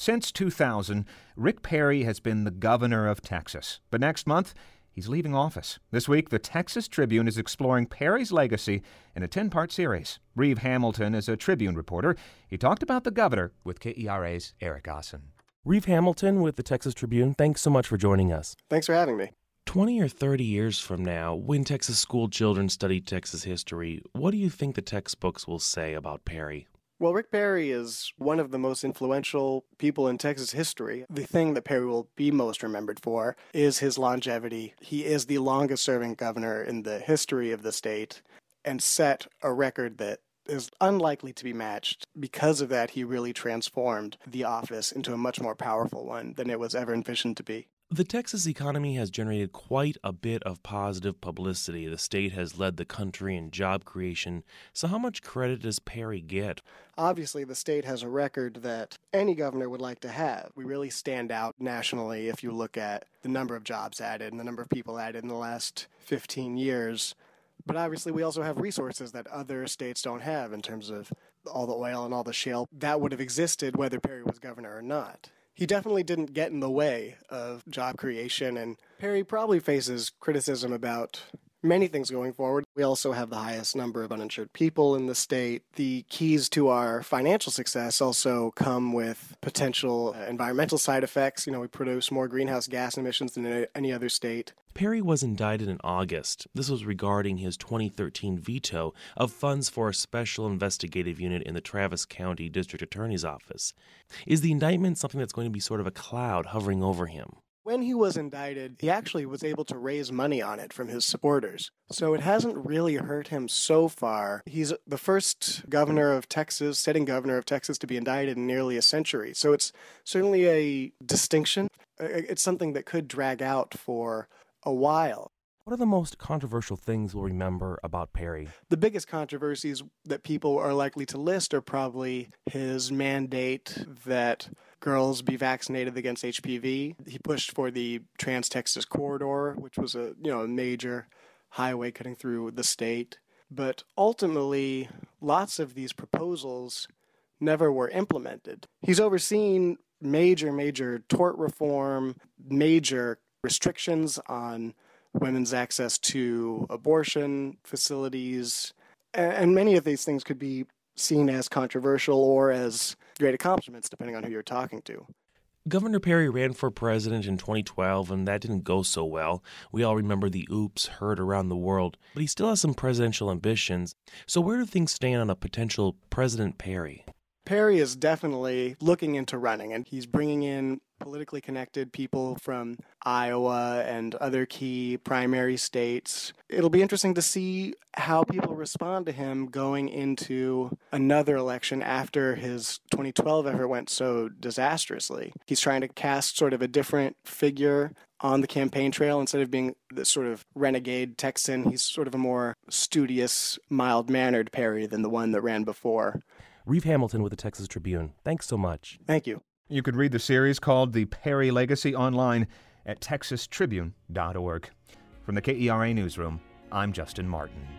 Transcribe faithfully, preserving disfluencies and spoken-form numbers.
Since two thousand, Rick Perry has been the governor of Texas. But next month, he's leaving office. This week, the Texas Tribune is exploring Perry's legacy in a ten-part series. Reeve Hamilton is a Tribune reporter. He talked about the governor with K E R A's Eric Osson. Reeve Hamilton with the Texas Tribune, thanks so much for joining us. Thanks for having me. twenty or thirty years from now, when Texas school children study Texas history, what do you think the textbooks will say about Perry? Well, Rick Perry is one of the most influential people in Texas history. The thing that Perry will be most remembered for is his longevity. He is the longest-serving governor in the history of the state and set a record that is unlikely to be matched. Because of that, he really transformed the office into a much more powerful one than it was ever envisioned to be. The Texas economy has generated quite a bit of positive publicity. The state has led the country in job creation. So how much credit does Perry get? Obviously, the state has a record that any governor would like to have. We really stand out nationally if you look at the number of jobs added and the number of people added in the last fifteen years. But obviously, we also have resources that other states don't have in terms of all the oil and all the shale that would have existed whether Perry was governor or not. He definitely didn't get in the way of job creation, and Perry probably faces criticism about many things going forward. We also have the highest number of uninsured people in the state. The keys to our financial success also come with potential environmental side effects. You know, we produce more greenhouse gas emissions than any other state. Perry was indicted in August. This was regarding his twenty thirteen veto of funds for a special investigative unit in the Travis County District Attorney's Office. Is the indictment something that's going to be sort of a cloud hovering over him? When he was indicted, he actually was able to raise money on it from his supporters. So it hasn't really hurt him so far. He's the first governor of Texas, sitting governor of Texas, to be indicted in nearly a century. So it's certainly a distinction. It's something that could drag out for a while. What are the most controversial things we'll remember about Perry? The biggest controversies that people are likely to list are probably his mandate that girls be vaccinated against H P V. He pushed for the Trans-Texas Corridor, which was a you know a major highway cutting through the state. But ultimately, lots of these proposals never were implemented. He's overseen major, major tort reform, major restrictions on women's access to abortion facilities, and many of these things could be seen as controversial or as great accomplishments, depending on who you're talking to. Governor Perry ran for president in twenty twelve, and that didn't go so well. We all remember the oops heard around the world, but he still has some presidential ambitions. So where do things stand on a potential President Perry? Perry is definitely looking into running, and he's bringing in politically connected people from Iowa and other key primary states. It'll be interesting to see how people respond to him going into another election after his twenty twelve effort went so disastrously. He's trying to cast sort of a different figure on the campaign trail. Instead of being this sort of renegade Texan, he's sort of a more studious, mild-mannered Perry than the one that ran before. Reeve Hamilton with the Texas Tribune. Thanks so much. Thank you. You could read the series called The Perry Legacy online at texas tribune dot org. From the K E R A Newsroom, I'm Justin Martin.